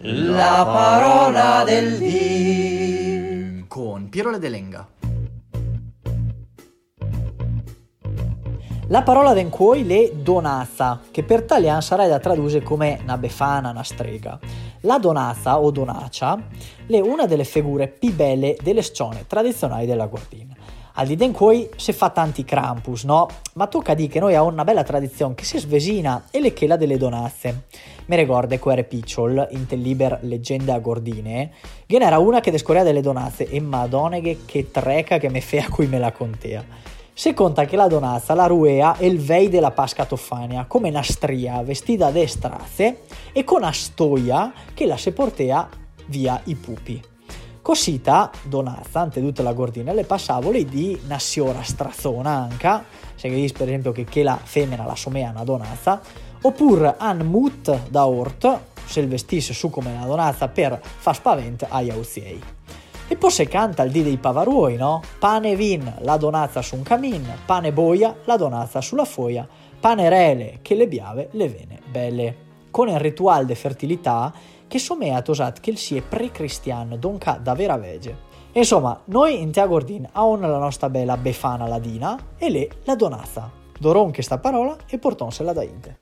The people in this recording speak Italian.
La parola del dì con Piero Ledelenga. La parola den cuoi le donazza, che per italiano sarebbe da tradurre come una befana, una strega. La donazza o donacia è una delle figure più belle delle scene tradizionali della Gordina. Al di den cuoi si fa tanti Krampus, no? Ma tocca dire che noi abbiamo una bella tradizione che si svesina e le chela delle donazze. Mi ricordo che era picciol, in tel liber Leggende a Gordine, che era una che descorrea delle donazze e madone che treca che me fea cui me la contea. Si conta che la donazza la ruea e il vei della Pasca Toffania, come una stria vestita de straze e con una stoia che la se portea via i pupi. Cosita donazza, ante tutte la Gordina, le passavole di una siora strazzona anche, se dice per esempio che la femmina la somea una donazza, oppure un mut da ort, se il vestisse su come una donazza per far spavento agli auziei. E poi si canta il dì dei pavaruoi, no? Pane vin, la donazza su un camin, pane boia, la donazza sulla foia, pane rele, che le biave le vene belle. Con il rituale de fertilità che somea tosat che il sie pre-cristiano donca da vera vege. Insomma, noi in Tea Gordin abbiamo la nostra bella befana ladina e le la donazza. Doron che sta parola e portonsela da inte.